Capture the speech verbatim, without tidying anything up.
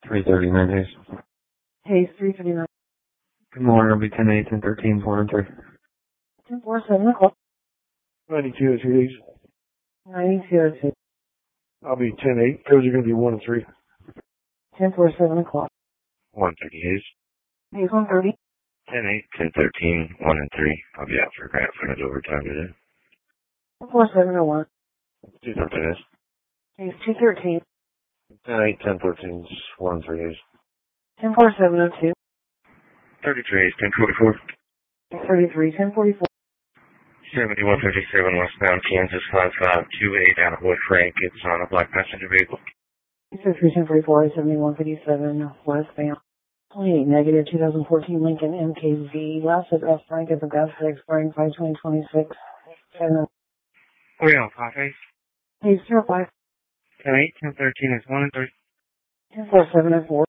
three thirty-nine days. Hayes, three fifty-nine. Good morning, it'll be ten eight, ten thirteen, four and three. ten four, seven o'clock. ninety-two oh two days. ninety-two oh two. I'll be ten eight. Those are going to be one and three. ten four, seven o'clock. one thirty Hayes. Hayes, one thirty. ten eight, ten thirteen, one and three. I'll be out for grant frontage overtime today. ten four, seven oh one. two something Hayes. Hayes, two thirteen. ten eight, ten thirteen, one and three Hayes. ten four, seven oh two. thirty-three Hayes, ten forty-four. thirty-three, ten forty-four. seventy-one fifty-seven westbound Kansas five five two eight out of Wood Frank. It's on a black passenger vehicle. thirty-three, ten forty-four, seventy-one fifty-seven westbound. twenty-eight negative two thousand fourteen Lincoln M K Z. Last at F Frank at the gas expiring five twenty twenty-six. three oh five Hayes. Hayes, zero five. ten eight, ten thirteen is one and three. ten four, seven oh four.